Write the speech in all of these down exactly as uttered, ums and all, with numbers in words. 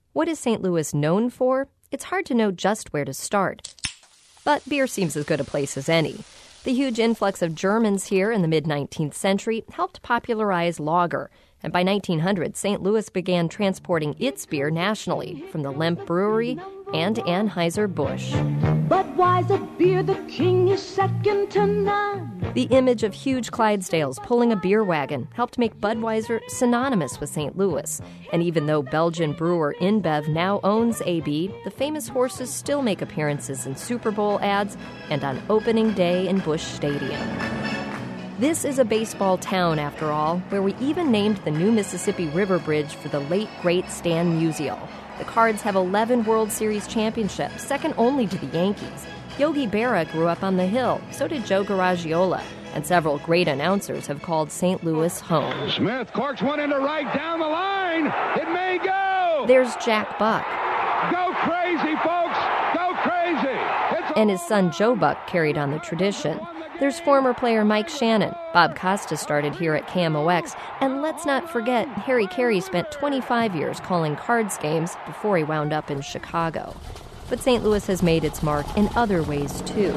What is Saint Louis known for? It's hard to know just where to start. But beer seems as good a place as any. The huge influx of Germans here in the mid-nineteenth century helped popularize lager, and by nineteen hundred, Saint Louis began transporting its beer nationally from the Lemp Brewery and Anheuser-Busch. Budweiser beer, the king is second to none. The image of huge Clydesdales pulling a beer wagon helped make Budweiser synonymous with Saint Louis. And even though Belgian brewer InBev now owns A B, the famous horses still make appearances in Super Bowl ads and on opening day in Busch Stadium. This is a baseball town, after all, where we even named the new Mississippi River Bridge for the late, great Stan Musial. The Cards have eleven World Series championships, second only to the Yankees. Yogi Berra grew up on the Hill, so did Joe Garagiola, and several great announcers have called Saint Louis home. Smith corks one into right down the line. It may go. There's Jack Buck. Go crazy, folks. Go crazy. It's and his son Joe Buck carried on the tradition. There's former player Mike Shannon. Bob Costa started here at K M O X. And let's not forget, Harry Carey spent twenty-five years calling Cards games before he wound up in Chicago. But Saint Louis has made its mark in other ways, too.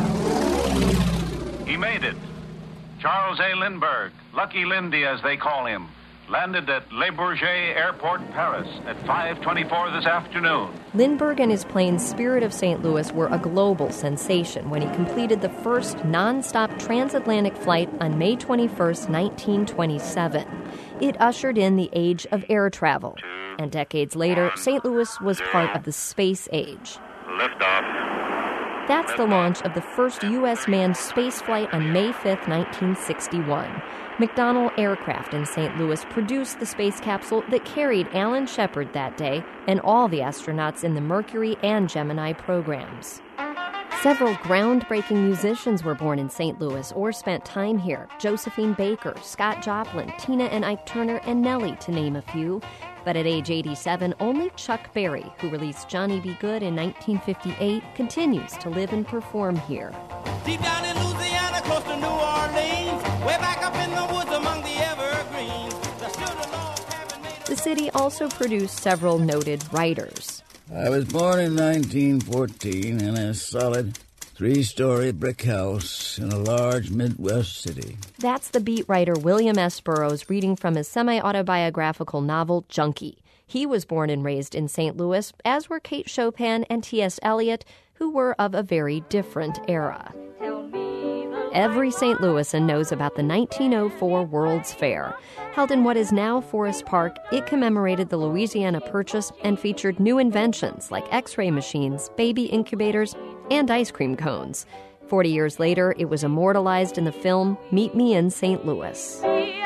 He made it. Charles A. Lindbergh, Lucky Lindy as they call him, landed at Le Bourget Airport, Paris at five twenty-four this afternoon. Lindbergh and his plane Spirit of Saint Louis were a global sensation when he completed the first non-stop transatlantic flight on May twenty-first, nineteen twenty-seven. It ushered in the age of air travel. And decades later, Saint Louis was part of the space age. Liftoff. That's the launch of the first U S manned space flight on May fifth, nineteen sixty-one. McDonnell Aircraft in Saint Louis produced the space capsule that carried Alan Shepard that day and all the astronauts in the Mercury and Gemini programs. Several groundbreaking musicians were born in Saint Louis or spent time here. Josephine Baker, Scott Joplin, Tina and Ike Turner, and Nellie, to name a few. But at age eighty-seven, only Chuck Berry, who released Johnny B. Good in nineteen fifty-eight, continues to live and perform here. Deep down in Louisiana, close to New Orleans, way back up in the woods among the evergreens, there stood a log cabin made of... The city also produced several noted writers. I was born in nineteen fourteen in a solid three-story brick house in a large Midwest city. That's the beat writer William S. Burroughs reading from his semi-autobiographical novel, Junkie. He was born and raised in Saint Louis, as were Kate Chopin and T S. Eliot, who were of a very different era. Every Saint Louisan knows about the nineteen oh four World's Fair. Held in what is now Forest Park, it commemorated the Louisiana Purchase and featured new inventions like X-ray machines, baby incubators, and ice cream cones. Forty years later, it was immortalized in the film Meet Me in Saint Louis. Hey,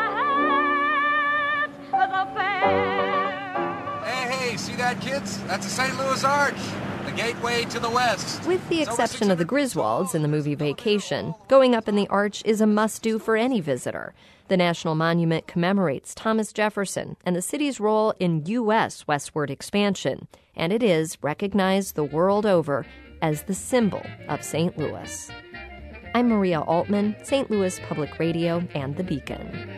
hey, see that, kids? That's the Saint Louis Arch, the gateway to the west. With the exception of the Griswolds in the movie Vacation, going up in the arch is a must-do for any visitor. The National Monument commemorates Thomas Jefferson and the city's role in U S westward expansion, and it is recognized the world over as the symbol of Saint Louis. I'm Maria Altman, Saint Louis Public Radio and The Beacon.